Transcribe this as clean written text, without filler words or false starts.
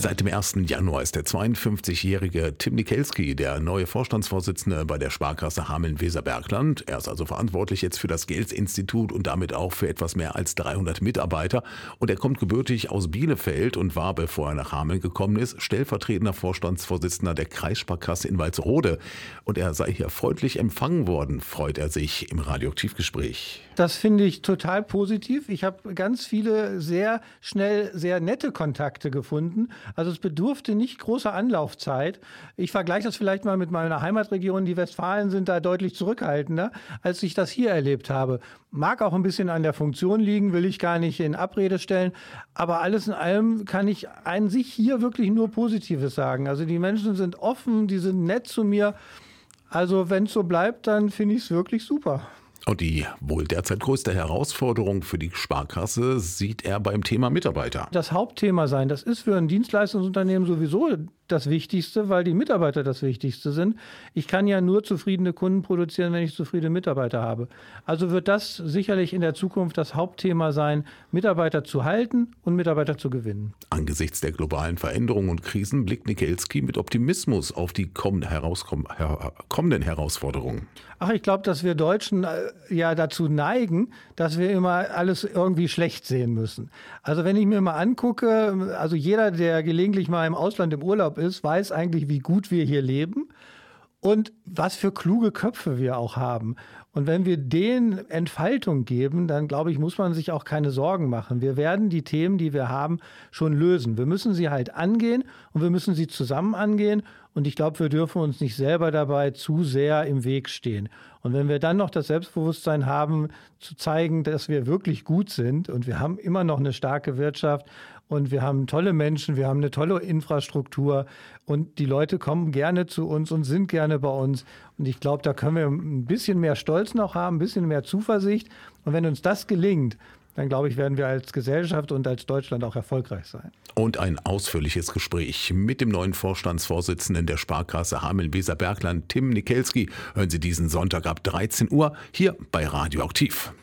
Seit dem 1. Januar ist der 52-jährige Tim Nickelski der neue Vorstandsvorsitzende bei der Sparkasse Hameln-Weserbergland. Er ist also verantwortlich jetzt für das Gels-Institut und damit auch für etwas mehr als 300 Mitarbeiter. Und er kommt gebürtig aus Bielefeld und war, bevor er nach Hameln gekommen ist, stellvertretender Vorstandsvorsitzender der Kreissparkasse in Walsrode. Und er sei hier freundlich empfangen worden, freut er sich im Radioaktivgespräch. Das finde ich total positiv. Ich habe ganz viele sehr schnell sehr nette Kontakte gefunden. Also es bedurfte nicht großer Anlaufzeit. Ich vergleiche das vielleicht mal mit meiner Heimatregion. Die Westfalen sind da deutlich zurückhaltender, als ich das hier erlebt habe. Mag auch ein bisschen an der Funktion liegen, will ich gar nicht in Abrede stellen. Aber alles in allem kann ich an sich hier wirklich nur Positives sagen. Also die Menschen sind offen, die sind nett zu mir. Also wenn es so bleibt, dann finde ich es wirklich super. Und die wohl derzeit größte Herausforderung für die Sparkasse sieht er beim Thema Mitarbeiter. Das Hauptthema sein, das ist für ein Dienstleistungsunternehmen sowieso das Wichtigste, weil die Mitarbeiter das Wichtigste sind. Ich kann ja nur zufriedene Kunden produzieren, wenn ich zufriedene Mitarbeiter habe. Also wird das sicherlich in der Zukunft das Hauptthema sein, Mitarbeiter zu halten und Mitarbeiter zu gewinnen. Angesichts der globalen Veränderungen und Krisen blickt Nickelski mit Optimismus auf die kommenden Herausforderungen. Ach, ich glaube, dass wir Deutschen ja dazu neigen, dass wir immer alles irgendwie schlecht sehen müssen. Also wenn ich mir mal angucke, also jeder, der gelegentlich mal im Ausland im Urlaub ist, weiß eigentlich, wie gut wir hier leben und was für kluge Köpfe wir auch haben. Und wenn wir denen Entfaltung geben, dann glaube ich, muss man sich auch keine Sorgen machen. Wir werden die Themen, die wir haben, schon lösen. Wir müssen sie halt angehen und wir müssen sie zusammen angehen. Und ich glaube, wir dürfen uns nicht selber dabei zu sehr im Weg stehen. Und wenn wir dann noch das Selbstbewusstsein haben, zu zeigen, dass wir wirklich gut sind und wir haben immer noch eine starke Wirtschaft und wir haben tolle Menschen, wir haben eine tolle Infrastruktur und die Leute kommen gerne zu uns und sind gerne bei uns. Und ich glaube, da können wir ein bisschen mehr Stolz noch haben, ein bisschen mehr Zuversicht. Und wenn uns das gelingt, dann glaube ich, werden wir als Gesellschaft und als Deutschland auch erfolgreich sein. Und ein ausführliches Gespräch mit dem neuen Vorstandsvorsitzenden der Sparkasse Hameln-Weserbergland, Tim Nickelski, hören Sie diesen Sonntag ab 13 Uhr hier bei Radioaktiv.